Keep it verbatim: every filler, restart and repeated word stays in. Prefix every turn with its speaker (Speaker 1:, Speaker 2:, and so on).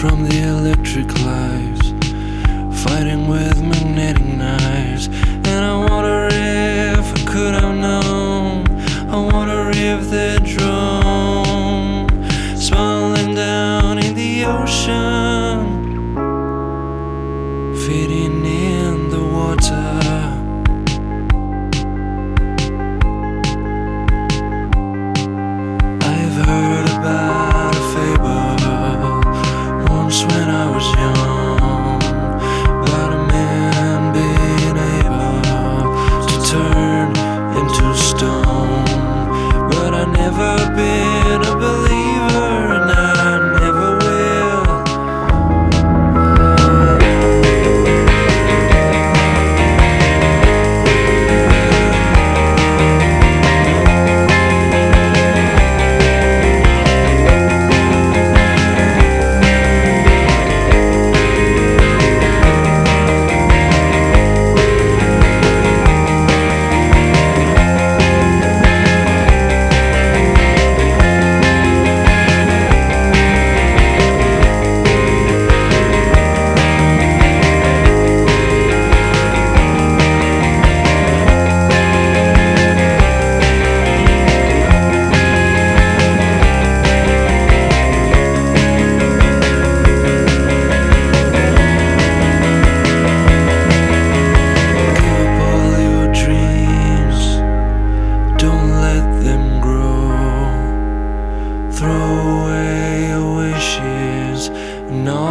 Speaker 1: from the electric lights, fighting with magnetic knives. And I wonder if I could have known, I wonder if they're drawn, smiling down in the ocean, feeding in the water. I've heard about a fable once when I was young, about a man being able to turn into stone. But I've never been a believer, and I never will. Throw away your wishes and all